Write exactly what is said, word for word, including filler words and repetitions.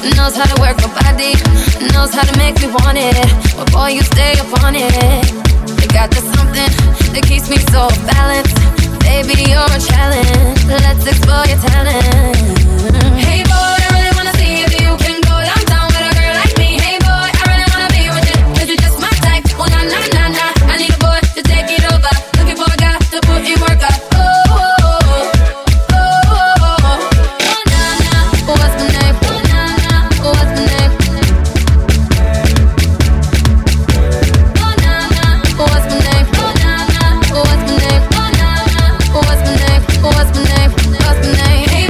knows how to work my body, knows how to make me want it. But boy, you stay up on it. You got this something that keeps me so balanced. Baby, you're a challenge. Let's explore your talent.